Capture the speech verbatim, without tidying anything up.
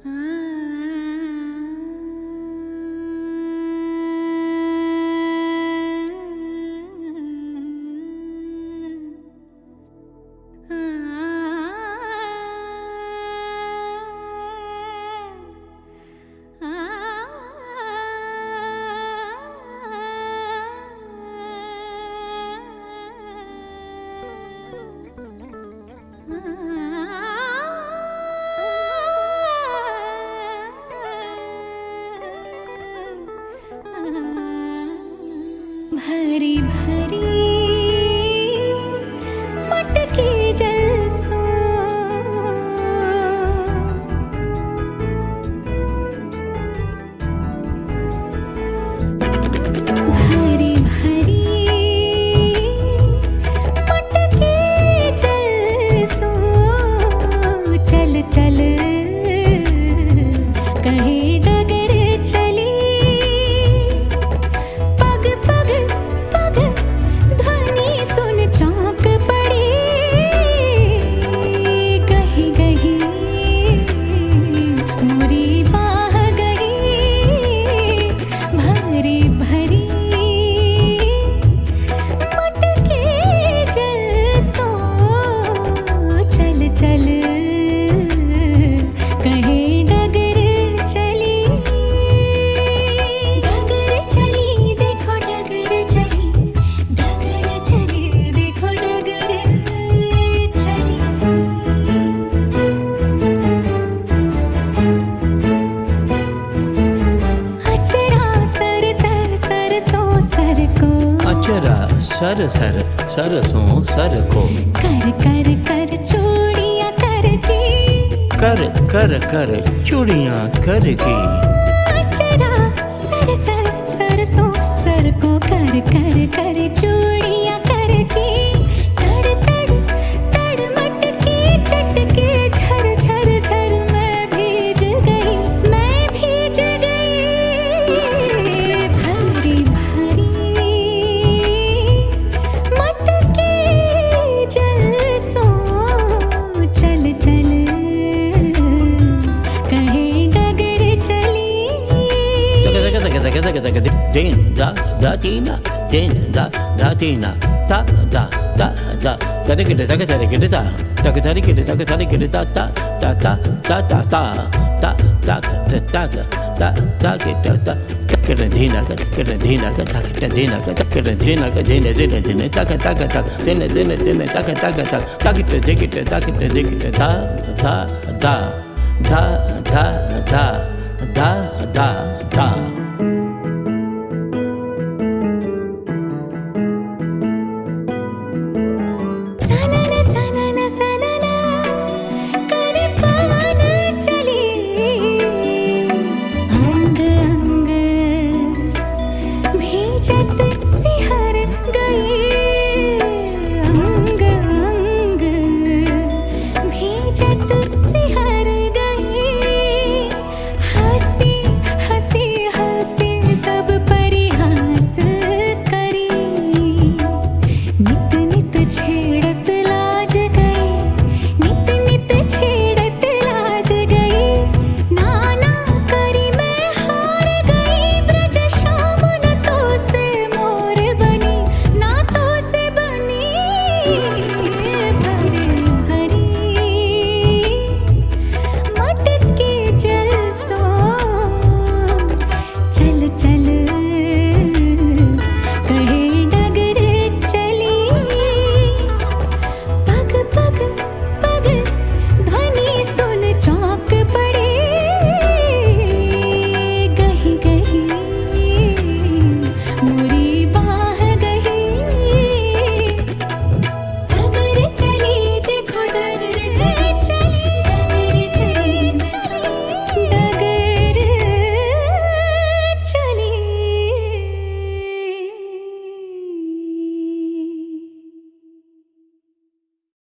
भरी भरी मटकी जलसों भरी भरी मटकी जलसों चल चल कहीं डगर चली पग पग पग ध्वनि सुन चौंक पड़ी गही गही मोरी बाह गई भरी भरी मटकी जलसों चल चल कहीं डगर चली डगर चली देखो डगर चली डगर चली देखो डगर चली अचरा सर सर सरसों सर को अचरा सर सर सरसों सर को कर कर कर चूड़ियां करती कर कर कर चूड़ियां करके अचरा सर सर सरसों सर को कर कर कर चूड़ियां करती तड़ तड़ तड़ मटकी चटके झर झर झर मैं भीज गई मैं भीज गई भरी भरी मटकी जलसों चल चल कहीं डगर चली दिन दा दा तीना दिन दा दा तीना ता दा दा दा तरे के तक तरे के ता तक तरे के तक तरे के ता ता ता ता ता ता ता ता ता ता ता ता के ता ता के धीना के के धीना के तक के धीना के तक के धीना के धीने धीने धीने तक तक तक धीने धीने धीने तक तक तक तक के देख के तक के देख के ता ता ता धा धा धा धा धा धा